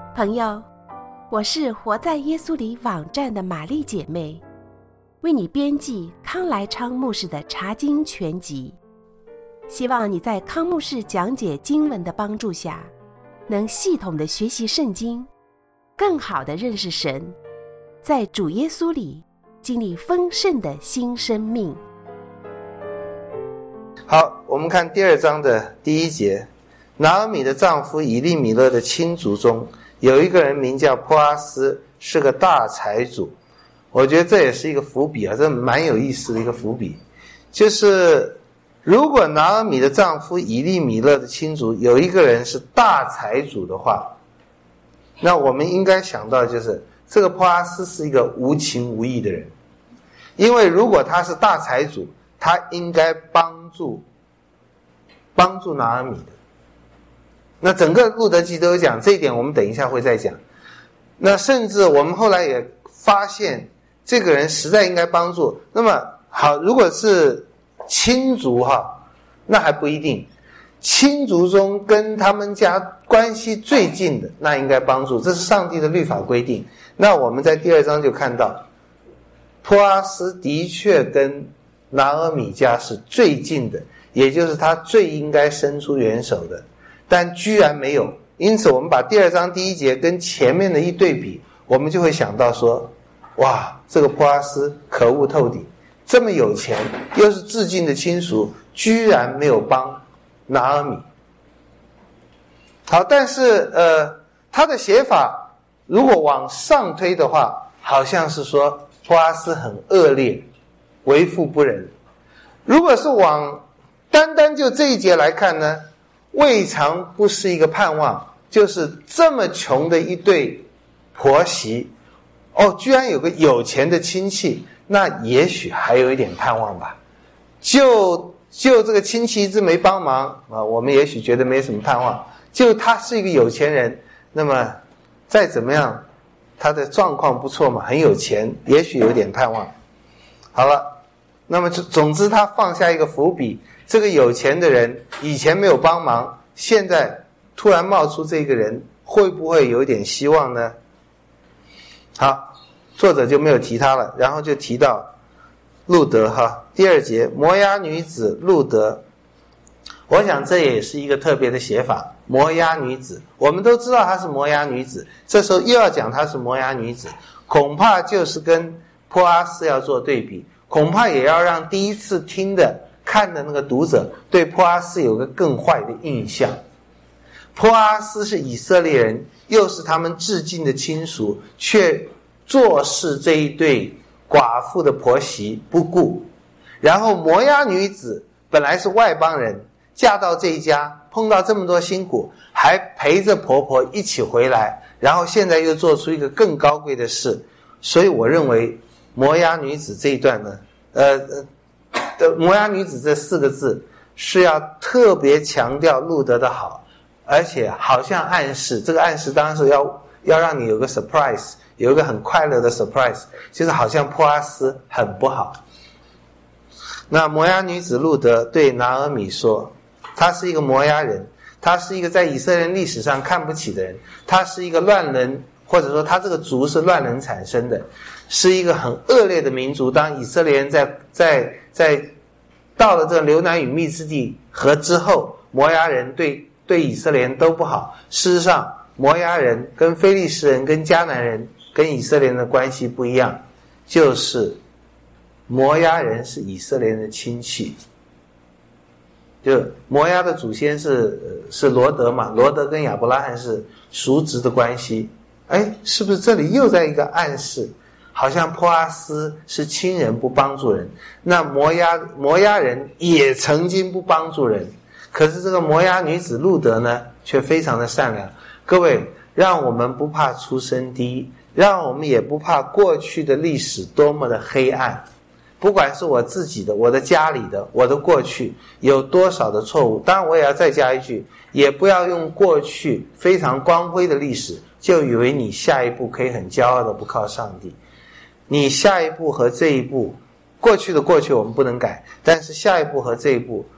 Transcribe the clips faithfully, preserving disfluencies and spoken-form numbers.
朋友，我是活在耶稣里网站的玛丽姐妹，为你编辑康来昌牧师的查经全集，希望你在康牧师讲解经文的帮助下，能系统的学习圣经，更好的认识神，在主耶稣里经历丰盛的新生命。 好，我们看第二章的第一节。拿俄米的丈夫以利米勒的亲族中有一个人名叫波阿斯，是个大财主。我觉得这也是一个伏笔啊，这蛮有意思的一个伏笔。就是如果拿俄米的丈夫以利米勒的亲族有一个人是大财主的话，那我们应该想到就是这个波阿斯是一个无情无义的人。因为如果他是大财主，他应该帮助帮助拿俄米的。那整个路德记都有讲这一点，我们等一下会再讲。那甚至我们后来也发现这个人实在应该帮助。那么好，如果是亲族哈，那还不一定。亲族中跟他们家关系最近的，那应该帮助，这是上帝的律法规定。那我们在第二章就看到波阿斯的确跟拿俄米家是最近的，也就是他最应该伸出援手的，但居然没有。因此我们把第二章第一节跟前面的一对比，我们就会想到说，哇，这个波阿斯可恶透顶，这么有钱，又是至近的亲属，居然没有帮拿俄米。好，但是呃，他的写法如果往上推的话，好像是说波阿斯很恶劣，为富不仁。如果是往单单就这一节来看呢，未尝不是一个盼望，就是这么穷的一对婆媳，哦，居然有个有钱的亲戚，那也许还有一点盼望吧。就就这个亲戚一直没帮忙啊，我们也许觉得没什么盼望。就他是一个有钱人，那么再怎么样，他的状况不错嘛，很有钱，也许有点盼望。好了，那么总之他放下一个伏笔，这个有钱的人以前没有帮忙，现在突然冒出这个人，会不会有点希望呢？好，作者就没有提他了，然后就提到路德哈，第二节，摩押女子路德。我想这也是一个特别的写法，摩押女子，我们都知道她是摩押女子，这时候又要讲她是摩押女子，恐怕就是跟波阿斯要做对比，恐怕也要让第一次听的看的那个读者对波阿斯有个更坏的印象。波阿斯是以色列人，又是他们至近的亲属，却坐视这一对寡妇的婆媳不顾。然后摩押女子本来是外邦人，嫁到这一家，碰到这么多辛苦，还陪着婆婆一起回来，然后现在又做出一个更高贵的事。所以我认为摩押女子这一段呢，呃呃，摩押女子这四个字是要特别强调路德的好，而且好像暗示，这个暗示当然是要要让你有个 surprise， 有一个很快乐的 surprise， 就是好像波阿斯很不好。那摩押女子路德对拿俄米说，他是一个摩押人，他是一个在以色列历史上看不起的人，他是一个乱人，或者说他这个族是乱人产生的，是一个很恶劣的民族。当以色列人在在在到了这个流奶与蜜之地和之后，摩押人对对以色列人都不好。事实上，摩押人跟非利士人跟迦南人跟以色列人的关系不一样，就是摩押人是以色列人的亲戚。就摩押的祖先是是罗德嘛，罗德跟亚伯拉罕是叔侄的关系。哎，是不是这里又在一个暗示，好像波阿斯是亲人不帮助人，那摩押摩押人也曾经不帮助人，可是这个摩押女子路德呢，却非常的善良。各位，让我们不怕出身低，让我们也不怕过去的历史多么的黑暗。不管是我自己的，我的家里的，我的过去有多少的错误，当然我也要再加一句，也不要用过去非常光辉的历史就以为你下一步可以很骄傲的不靠上帝。你下一步和这一步，过去的过去我们不能改，但是下一步和这一步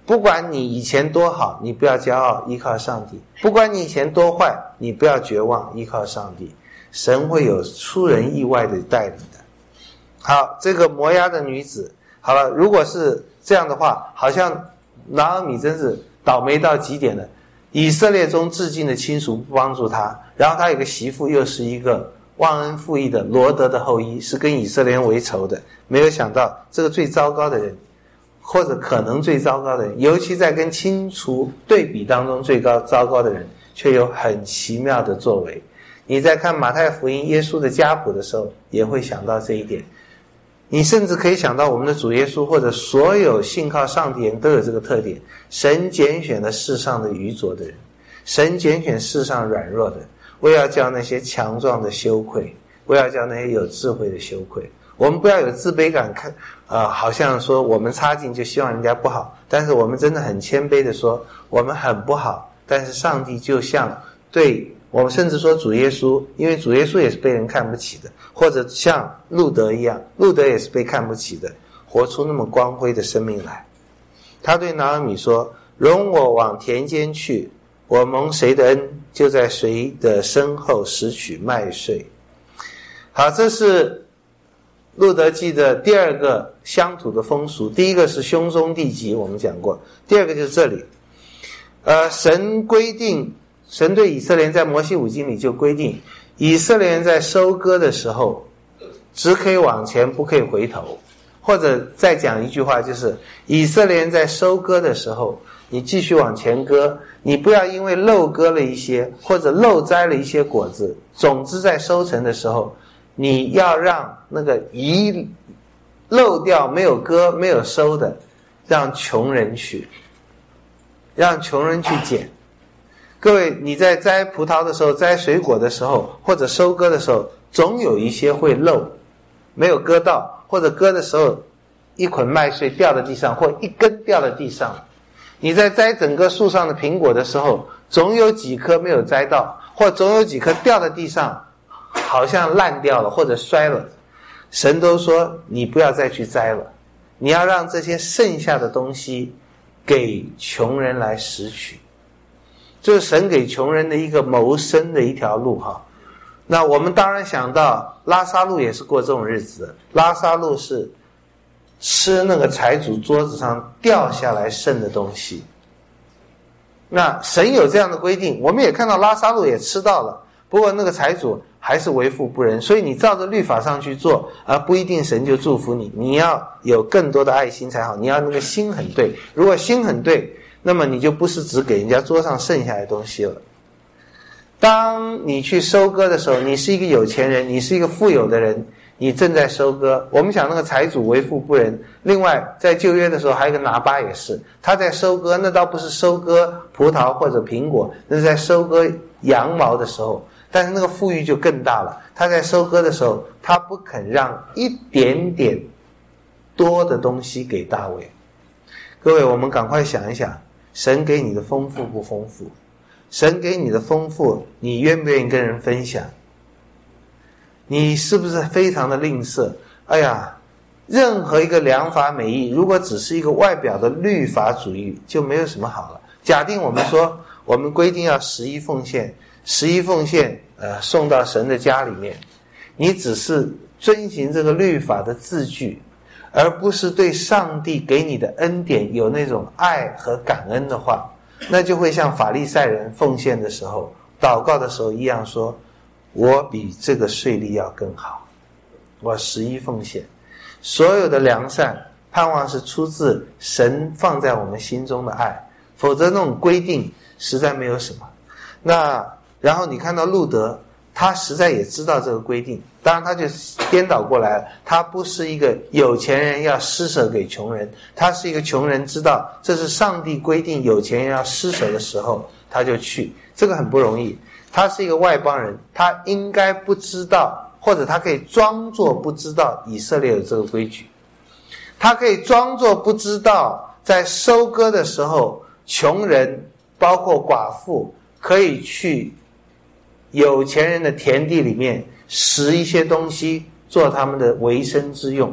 不管你以前多好，你不要骄傲，依靠上帝；不管你以前多坏，你不要绝望，依靠上帝。神会有出人意外的带领的。好，这个摩押的女子，好了，如果是这样的话，好像拿俄米真是倒霉到极点了。以色列中至近的亲属不帮助他，然后他有个媳妇又是一个忘恩负义的罗德的后裔，是跟以色列人为仇的。没有想到这个最糟糕的人，或者可能最糟糕的人，尤其在跟亲属对比当中最高糟糕的人，却有很奇妙的作为。你在看马太福音耶稣的家谱的时候，也会想到这一点。你甚至可以想到我们的主耶稣，或者所有信靠上帝人都有这个特点。神拣选了世上的愚拙的人，神拣选世上软弱的，为要叫那些强壮的羞愧，为要叫那些有智慧的羞愧。我们不要有自卑感，看呃，好像说我们差劲就希望人家不好，但是我们真的很谦卑的说，我们很不好，但是上帝就像对我们，甚至说主耶稣，因为主耶稣也是被人看不起的，或者像路德一样，路德也是被看不起的，活出那么光辉的生命来。他对拿俄米说，容我往田间去，我蒙谁的恩，就在谁的身后拾取麦穗。好，这是路德记的第二个乡土的风俗。第一个是兄终弟及，我们讲过，第二个就是这里呃，神规定，神对以色列人在摩西五经里就规定，以色列人在收割的时候只可以往前，不可以回头。或者再讲一句话，就是以色列人在收割的时候，你继续往前割，你不要因为漏割了一些，或者漏摘了一些果子，种子在收成的时候，你要让那个遗漏掉没有割没有收的，让穷人去，让穷人去捡。各位，你在摘葡萄的时候，摘水果的时候，或者收割的时候，总有一些会漏，没有割到，或者割的时候一捆麦穗掉在地上，或一根掉在地上。你在摘整个树上的苹果的时候，总有几颗没有摘到，或总有几颗掉在地上，好像烂掉了或者摔了。神都说你不要再去摘了，你要让这些剩下的东西给穷人来拾取。这是神给穷人的一个谋生的一条路哈。那我们当然想到拉撒路也是过这种日子的，拉撒路是吃那个财主桌子上掉下来剩的东西。那神有这样的规定，我们也看到拉撒路也吃到了，不过那个财主还是为富不仁，所以你照着律法上去做，而不一定神就祝福你，你要有更多的爱心才好，你要那个心很对，如果心很对，那么你就不是只给人家桌上剩下的东西了。当你去收割的时候，你是一个有钱人，你是一个富有的人，你正在收割。我们讲那个财主为富不仁，另外在旧约的时候还有一个拿巴也是，他在收割，那倒不是收割葡萄或者苹果，那是在收割羊毛的时候，但是那个富裕就更大了，他在收割的时候，他不肯让一点点多的东西给大卫。各位，我们赶快想一想，神给你的丰富不丰富？神给你的丰富，你愿不愿意跟人分享？你是不是非常的吝啬？哎呀，任何一个良法美意，如果只是一个外表的律法主义，就没有什么好了。假定我们说，我们规定要十一奉献，十一奉献呃送到神的家里面，你只是遵循这个律法的字句，而不是对上帝给你的恩典有那种爱和感恩的话，那就会像法利赛人奉献的时候祷告的时候一样说，我比这个税吏要更好，我十一奉献。所有的良善盼望是出自神放在我们心中的爱，否则那种规定实在没有什么。那然后你看到路德，他实在也知道这个规定，当然他就颠倒过来了，他不是一个有钱人要施舍给穷人，他是一个穷人知道这是上帝规定有钱人要施舍的时候，他就去，这个很不容易。他是一个外邦人，他应该不知道，或者他可以装作不知道以色列有这个规矩，他可以装作不知道在收割的时候，穷人包括寡妇可以去有钱人的田地里面拾一些东西做他们的维生之用，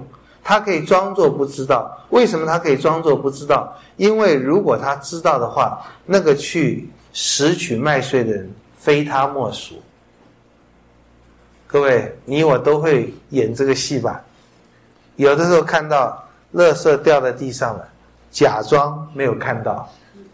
他可以装作不知道。为什么他可以装作不知道？因为如果他知道的话，那个去拾取麦穗的人非他莫属。各位，你我都会演这个戏吧？有的时候看到垃圾掉在地上了，假装没有看到。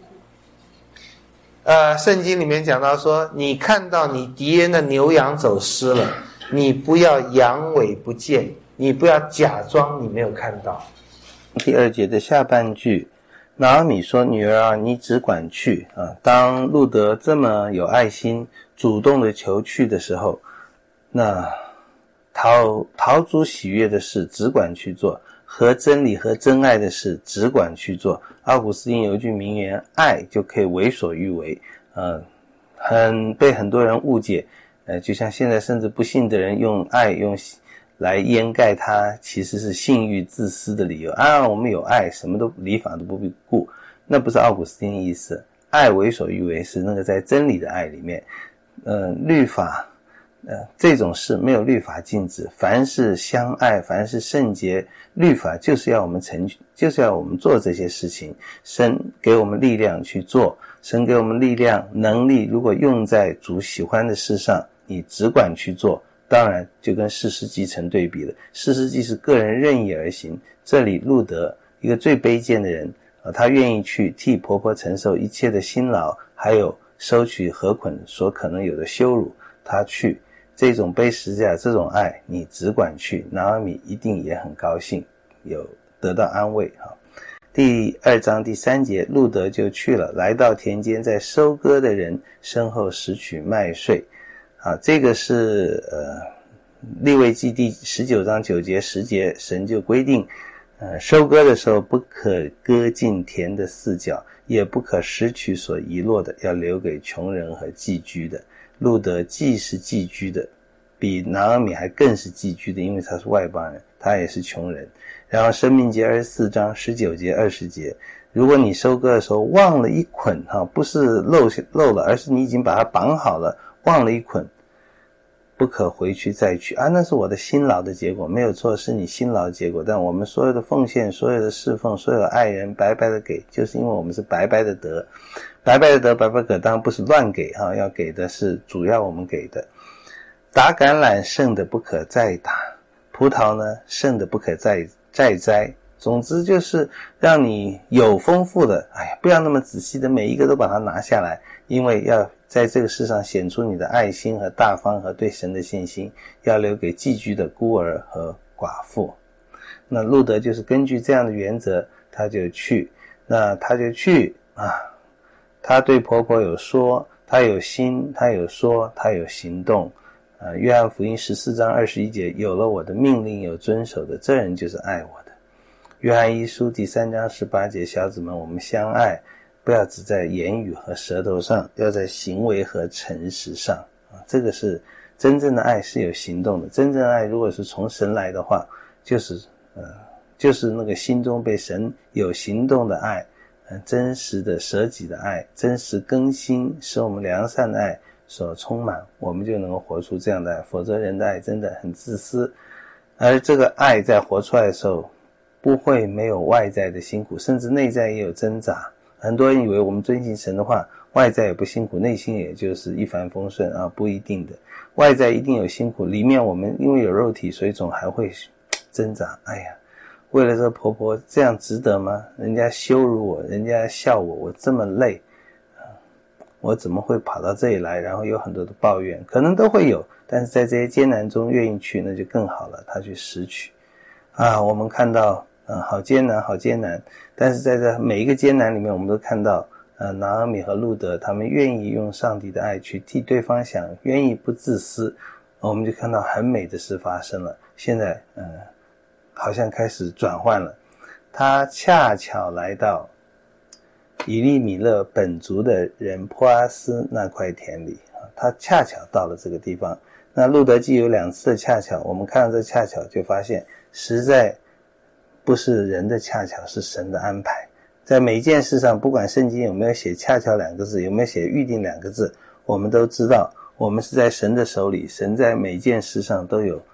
呃，圣经里面讲到说，你看到你敌人的牛羊走失了，你不要扬尾不见，你不要假装你没有看到。 第二节的下半句，拿俄米说：“女儿啊，你只管去啊。”当路德这么有爱心，主动的求去的时候，那讨讨主喜悦的事只管去做，合真理和真爱的事只管去做。奥古斯丁有一句名言，爱就可以为所欲为。呃，很被很多人误解，呃，就像现在甚至不信的人用爱用来掩盖他其实是性欲自私的理由啊，我们有爱，什么都理法都不必顾，那不是奥古斯丁的意思。爱为所欲为是那个在真理的爱里面，呃，律法呃，这种事没有律法禁止，凡是相爱，凡是圣洁，律法就是要我们成，就是要我们做这些事情。神给我们力量去做，神给我们力量能力，如果用在主喜欢的事上，你只管去做，当然就跟士师记成对比了。士师记是个人任意而行，这里路德一个最卑贱的人啊，他愿意去替婆婆承受一切的辛劳，还有收取禾捆所可能有的羞辱，他去。这种背十字架，这种爱，你只管去，拿俄米一定也很高兴，有得到安慰啊。第二章第三节，路德就去了，来到田间，在收割的人身后拾取麦穗啊。这个是呃利未记第十九章九节十节，神就规定，呃收割的时候不可割尽田的四角，也不可拾取所遗落的，要留给穷人和寄居的。路德既是寄居的，比拿俄米还更是寄居的，因为他是外邦人，他也是穷人。然后申命记二十四章十九节二十节，如果你收割的时候忘了一捆哈，不是漏漏了，而是你已经把它绑好了，忘了一捆，不可回去再去啊，那是我的辛劳的结果，没有错，是你辛劳的结果。但我们所有的奉献，所有的侍奉，所有的爱人白白的给，就是因为我们是白白的得，白白的得，白白的给，当然不是乱给哈，要给的是主要我们给的。打橄榄剩的不可再打，葡萄呢剩的不可再再摘。总之就是让你有丰富的，哎呀，不要那么仔细的每一个都把它拿下来，因为要在这个世上显出你的爱心和大方和对神的信心，要留给寄居的孤儿和寡妇。那路德就是根据这样的原则，他就去，那他就去啊，他对婆婆有说，他有心，他有说，他有行动。呃，约翰福音十四章二十一节，有了我的命令有遵守的，这人就是爱我的。约翰一书第三章十八节，小子们，我们相爱，不要只在言语和舌头上，要在行为和诚实上啊，这个是真正的爱，是有行动的。真正的爱如果是从神来的话，就是呃，就是那个心中被神有行动的爱，呃，真实的舍己的爱，真实更新使我们良善的爱所充满，我们就能够活出这样的爱。否则人的爱真的很自私，而这个爱在活出来的时候不会没有外在的辛苦，甚至内在也有挣扎。很多人以为我们遵行神的话，外在也不辛苦，内心也就是一帆风顺啊，不一定的。外在一定有辛苦，里面我们因为有肉体，所以总还会挣扎。哎呀，为了这个婆婆这样值得吗？人家羞辱我，人家笑我，我这么累啊，我怎么会跑到这里来？然后有很多的抱怨，可能都会有，但是在这些艰难中愿意去，那就更好了，他去拾取啊。我们看到嗯，好艰难，好艰难。但是在这每一个艰难里面，我们都看到，呃，拿俄米和路德他们愿意用上帝的爱去替对方想，愿意不自私，我们就看到很美的事发生了。现在，嗯、呃，好像开始转换了。他恰巧来到以利米勒本族的人波阿斯那块田里，他恰巧到了这个地方。那路德记有两次的恰巧，我们看到这恰巧就发现，实在不是人的恰巧，是神的安排。在每一件事上，不管圣经有没有写恰巧两个字，有没有写预定两个字，我们都知道我们是在神的手里，神在每件事上都有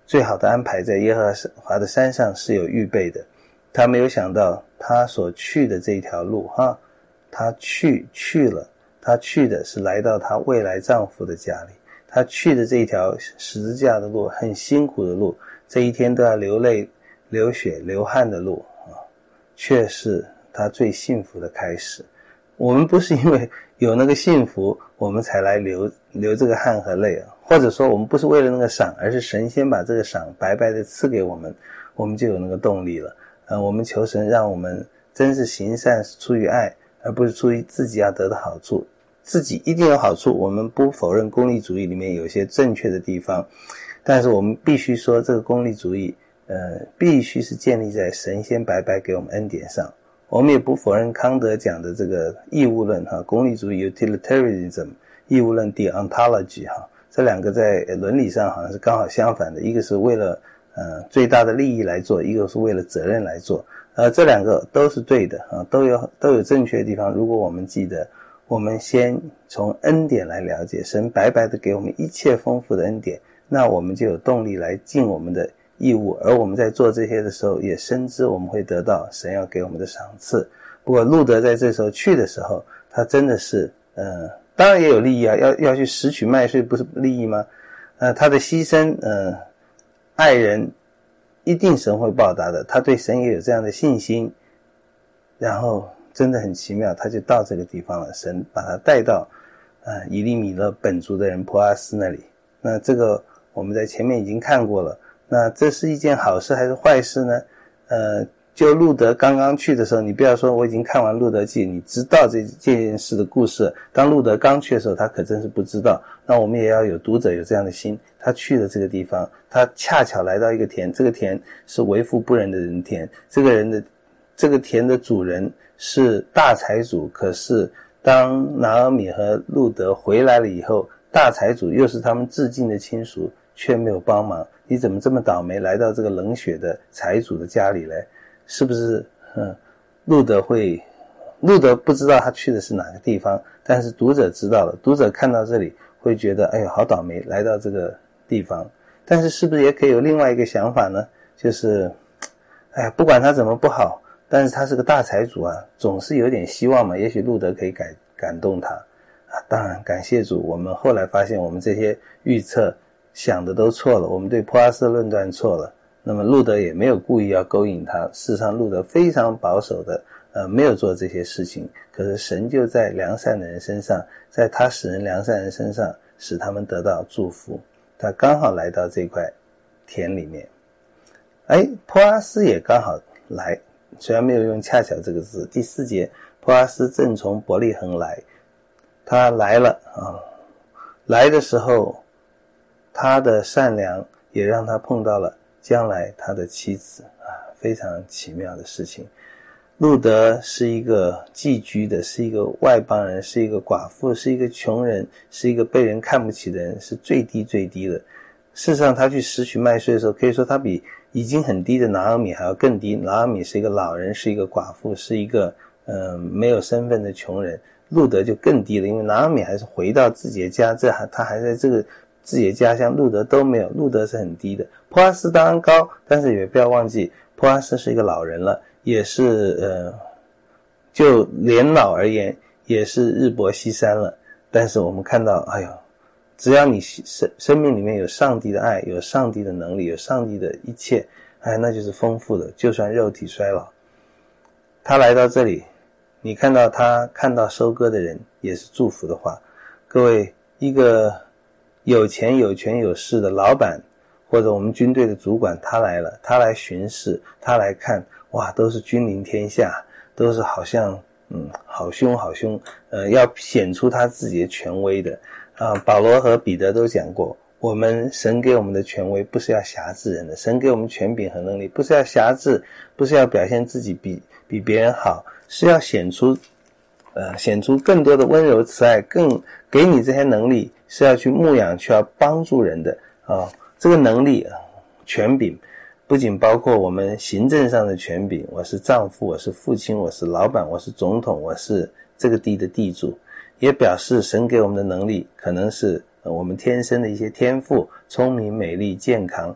最好的安排在耶和华的山上是有预备的。他没有想到他所去的这条路哈，他去去了，他去的是来到他未来丈夫的家里，他去的这条十字架的路，很辛苦的路，这一天都要流泪流血流汗的路啊，却是他最幸福的开始。我们不是因为有那个幸福我们才来流流这个汗和泪啊，或者说我们不是为了那个赏，而是神先把这个赏白白的赐给我们，我们就有那个动力了。呃，我们求神让我们真是行善出于爱，而不是出于自己要得的好处。自己一定有好处，我们不否认功利主义里面有些正确的地方，但是我们必须说这个功利主义呃，必须是建立在神仙白白给我们恩典上。我们也不否认康德讲的这个义务论哈，功利主义 utilitarianism， 义务论 deontology 哈，这两个在伦理上好像是刚好相反的，一个是为了呃最大的利益来做，一个是为了责任来做，呃这两个都是对的啊，都有都有正确的地方。如果我们记得，我们先从恩典来了解，神白白的给我们一切丰富的恩典，那我们就有动力来尽我们的义务，而我们在做这些的时候也深知我们会得到神要给我们的赏赐。不过路德在这时候去的时候，他真的是呃，当然也有利益啊，要要去拾取麦穗不是利益吗？呃，他的牺牲呃，爱人一定神会报答的，他对神也有这样的信心。然后真的很奇妙，他就到这个地方了，神把他带到呃以利米勒本族的人波阿斯那里。那这个我们在前面已经看过了，那这是一件好事还是坏事呢？呃，就路德刚刚去的时候，你不要说我已经看完路德记，你知道这这件事的故事。当路德刚去的时候，他可真是不知道。那我们也要有读者有这样的心，他去了这个地方，他恰巧来到一个田，这个田是为富不仁的人田，这个人的这个田的主人是大财主，可是当拿俄米和路德回来了以后，大财主又是他们至近的亲属，却没有帮忙。你怎么这么倒霉，来到这个冷血的财主的家里来？是不是嗯，路德会路德不知道他去的是哪个地方，但是读者知道了，读者看到这里会觉得哎呦好倒霉，来到这个地方。但是是不是也可以有另外一个想法呢？就是哎呀，不管他怎么不好，但是他是个大财主啊，总是有点希望嘛，也许路德可以感感动他啊。当然感谢主，我们后来发现我们这些预测想的都错了，我们对波阿斯的论断错了。那么路德也没有故意要勾引他，事实上路德非常保守的呃，没有做这些事情，可是神就在良善的人身上，在他使人良善人身上，使他们得到祝福。他刚好来到这块田里面，哎，波阿斯也刚好来，虽然没有用恰巧这个字。第四节，波阿斯正从伯利恒来，他来了啊，来的时候他的善良也让他碰到了将来他的妻子啊，非常奇妙的事情。路德是一个寄居的，是一个外邦人，是一个寡妇，是一个穷人，是一个被人看不起的人，是最低最低的。事实上他去拾取麦穗的时候，可以说他比已经很低的拿俄米还要更低。拿俄米是一个老人，是一个寡妇，是一个呃没有身份的穷人，路德就更低了，因为拿俄米还是回到自己的家，这还他还在这个自己的家乡，路德都没有，路德是很低的。波阿斯当然高，但是也不要忘记波阿斯是一个老人了，也是呃就年老而言也是日薄西山了。但是我们看到哎呦，只要你生生命里面有上帝的爱，有上帝的能力，有上帝的一切，哎，那就是丰富的，就算肉体衰老。他来到这里，你看到他看到收割的人也是祝福的话。各位，一个有钱有权有势的老板或者我们军队的主管，他来了，他来巡视，他来看，哇，都是君临天下，都是好像嗯好凶好凶，呃要显出他自己的权威的啊。保罗和彼得都讲过，我们神给我们的权威不是要辖制人的，神给我们权柄和能力不是要辖制，不是要表现自己比比别人好，是要显出呃显出更多的温柔慈爱，更给你这些能力是要去牧养，去要帮助人的啊。这个能力啊，权柄不仅包括我们行政上的权柄，我是丈夫，我是父亲，我是老板，我是总统，我是这个地的地主，也表示神给我们的能力可能是我们天生的一些天赋，聪明、美丽、健康，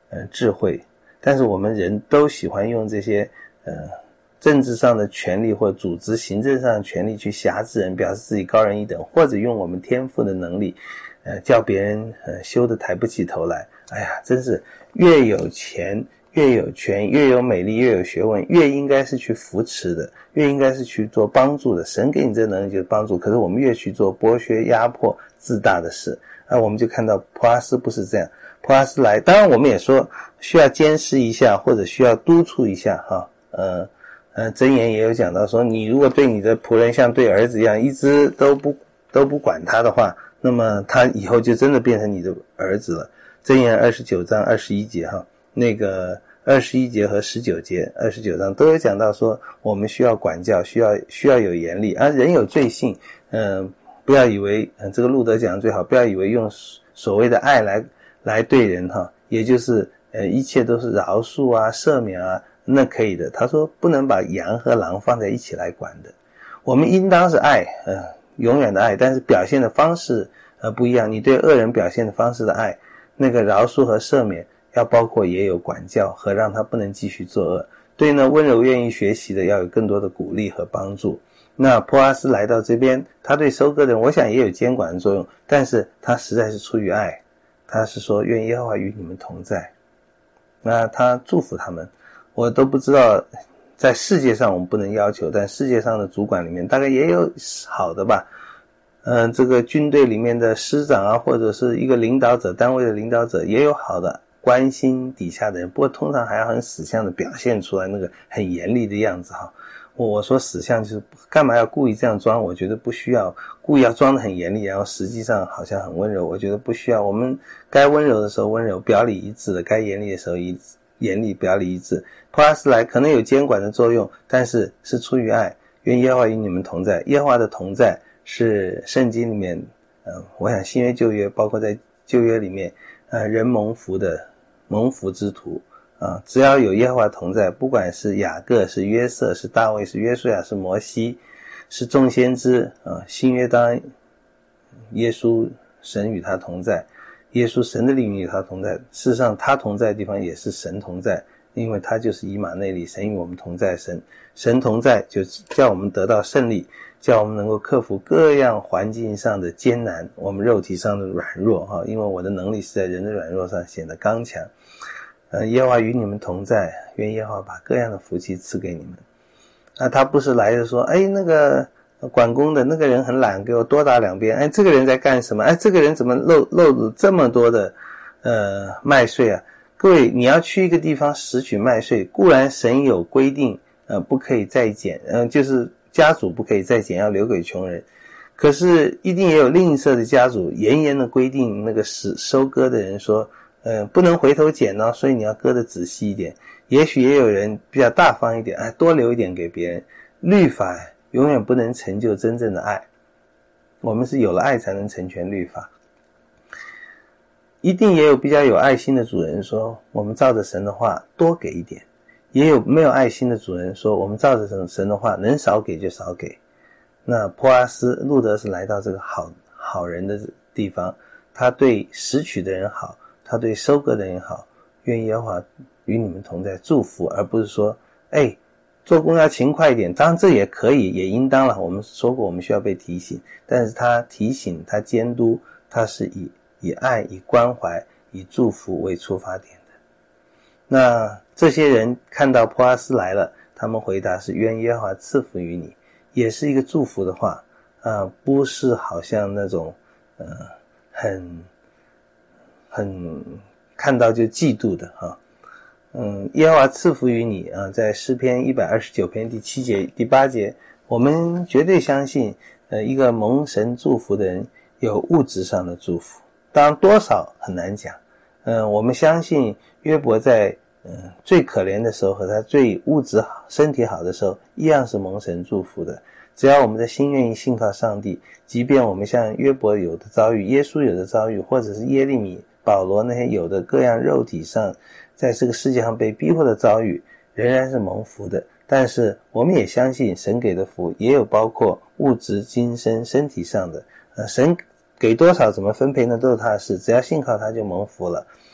呃智慧，但是我们人都喜欢用这些呃政治上的权利或组织行政上的权利去辖制人，表示自己高人一等，或者用我们天赋的能力呃叫别人呃羞得抬不起头来。哎呀，真是越有钱越有权越有美丽越有学问，越应该是去扶持的，越应该是去做帮助的。神给你这能力就是帮助，可是我们越去做剥削压迫自大的事。啊，我们就看到普阿斯不是这样，普阿斯来，当然我们也说需要监视一下或者需要督促一下哈。呃呃箴言也有讲到说，你如果对你的仆人像对儿子一样，一直都不都不管他的话，那么他以后就真的变成你的儿子了。箴言二十九章二十一节哈，那个二十一节和十九节二十九章都有讲到说，我们需要管教，需要需要有严厉啊。人有罪性，嗯、呃，不要以为、呃、这个路德讲的最好，不要以为用所谓的爱来来对人哈，也就是呃一切都是饶恕啊赦免啊，那可以的。他说不能把羊和狼放在一起来管的，我们应当是爱，呃永远的爱，但是表现的方式呃不一样。你对恶人表现的方式的爱，那个饶恕和赦免要包括也有管教和让他不能继续作恶。对呢，温柔愿意学习的要有更多的鼓励和帮助。那波阿斯来到这边，他对收割的人我想也有监管的作用，但是他实在是出于爱，他是说愿耶和华与你们同在。那他祝福他们。我都不知道在世界上我们不能要求，但世界上的主管里面大概也有好的吧。嗯、呃，这个军队里面的师长啊，或者是一个领导者单位的领导者也有好的关心底下的人，不过通常还要很死相的表现出来那个很严厉的样子哈。我说死相就是干嘛要故意这样装，我觉得不需要故意要装得很严厉，然后实际上好像很温柔，我觉得不需要。我们该温柔的时候温柔，表里一致的，该严厉的时候一严厉，表里一致。普阿斯来可能有监管的作用，但是是出于爱。愿耶和华与你们同在。耶和华的同在是圣经里面呃，我想新约旧约包括在旧约里面呃，人蒙福的蒙福之徒啊，只要有耶和华同在，不管是雅各是约瑟是大卫是约书亚是摩西是众先知啊，新约当然耶稣神与他同在，耶稣神的灵与他同在，事实上他同在的地方也是神同在，因为他就是以马内利，神与我们同在，神神同在就叫我们得到胜利，叫我们能够克服各样环境上的艰难，我们肉体上的软弱哈，因为我的能力是在人的软弱上显得刚强。呃，耶和华与你们同在，愿耶和华把各样的福气赐给你们。啊，他不是来的说，哎，那个管工的那个人很懒，给我多打两遍。哎，这个人在干什么？哎，这个人怎么漏漏这么多的呃麦穗啊？各位，你要去一个地方拾取麦穗，固然神有规定，呃，不可以再捡，嗯、呃，就是家主不可以再捡，要留给穷人。可是一定也有吝啬的家主，严严的规定那个拾收割的人说，呃，不能回头捡哦，所以你要割得仔细一点。也许也有人比较大方一点，哎，多留一点给别人。律法永远不能成就真正的爱，我们是有了爱才能成全律法。一定也有比较有爱心的主人说，我们照着神的话多给一点，也有没有爱心的主人说，我们照着神的话能少给就少给。那波阿斯路德是来到这个好好人的地方，他对拾取的人好，他对收割的人好，愿耶和华与你们同在，祝福，而不是说哎，做工要勤快一点。当然这也可以也应当了，我们说过我们需要被提醒，但是他提醒他监督，他是以以爱以关怀以祝福为出发点的。那这些人看到波阿斯来了，他们回答是愿耶和华赐福于你，也是一个祝福的话啊、呃，不是好像那种呃很很看到就嫉妒的哈。嗯，耶和华赐福于你啊，在诗篇一百二十九篇第七节第八节，我们绝对相信呃一个蒙神祝福的人有物质上的祝福，当然多少很难讲。嗯、呃，我们相信约伯在嗯、呃、最可怜的时候和他最物质好身体好的时候一样是蒙神祝福的。只要我们的心愿意信靠上帝，即便我们像约伯有的遭遇，耶稣有的遭遇，或者是耶利米保罗那些有的各样肉体上在这个世界上被逼迫的遭遇，仍然是蒙福的。但是我们也相信神给的福也有包括物质今生身体上的，呃，神给多少怎么分配那都是他的事，只要信靠他就蒙福了。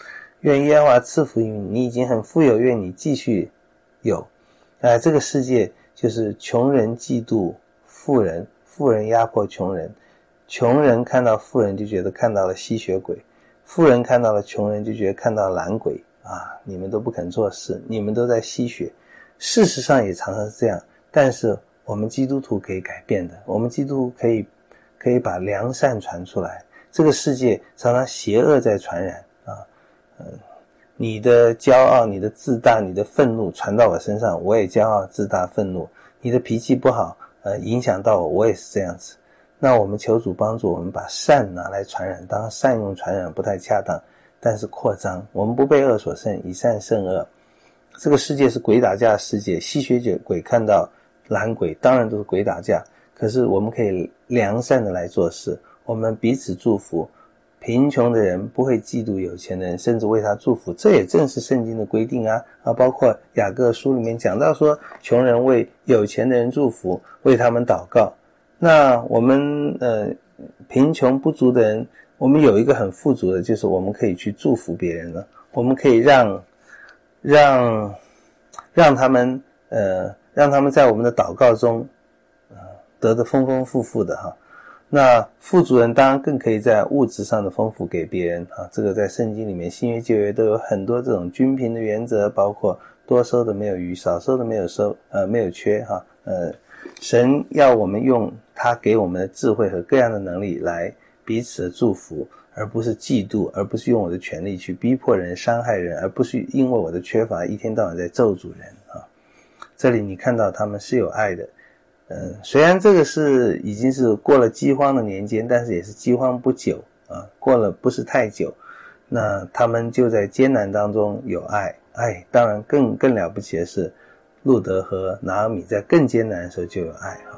愿耶和华赐福于你，你已经很富有，愿你继续有。啊，这个世界就是穷人嫉妒富人，富人压迫穷人，穷人看到富人就觉得看到了吸血鬼，富人看到了穷人就觉得看到了懒鬼啊！你们都不肯做事，你们都在吸血。事实上也常常是这样，但是我们基督徒可以改变的，我们基督徒可以可以把良善传出来。这个世界常常邪恶在传染啊，嗯，你的骄傲、你的自大、你的愤怒传到我身上，我也骄傲、自大、愤怒。你的脾气不好，呃，影响到我，我也是这样子。那我们求主帮助我们把善拿来传染，当然善用传染不太恰当，但是扩张，我们不被恶所胜，以善胜恶。这个世界是鬼打架的世界，吸血鬼看到懒鬼当然都是鬼打架，可是我们可以良善的来做事，我们彼此祝福，贫穷的人不会嫉妒有钱的人，甚至为他祝福，这也正是圣经的规定啊！啊，包括雅各书里面讲到说，穷人为有钱的人祝福，为他们祷告。那我们呃贫穷不足的人，我们有一个很富足的，就是我们可以去祝福别人了，我们可以让让让他们呃让他们在我们的祷告中呃得的丰丰富富的哈。那富足人当然更可以在物质上的丰富给别人啊，这个在圣经里面新约旧约都有很多这种均平的原则，包括多收的没有余，少收的没有收呃没有缺哈。呃神要我们用他给我们的智慧和各样的能力来彼此的祝福，而不是嫉妒，而不是用我的权力去逼迫人、伤害人，而不是因为我的缺乏一天到晚在咒诅人啊。这里你看到他们是有爱的。嗯，虽然这个是已经是过了饥荒的年间，但是也是饥荒不久啊，过了不是太久。那他们就在艰难当中有爱，爱当然更更了不起的是，路德和拿俄米在更艰难的时候就有爱啊。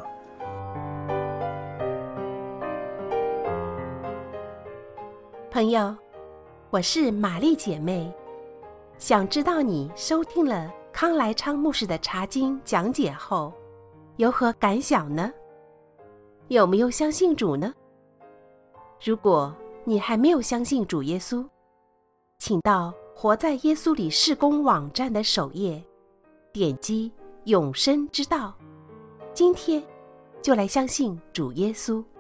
朋友，我是玛丽姐妹，想知道你收听了康来昌牧师的查经讲解后有何感想呢？有没有相信主呢？如果你还没有相信主耶稣，请到活在耶稣里事工网站的首页，点击永生之道，今天就来相信主耶稣。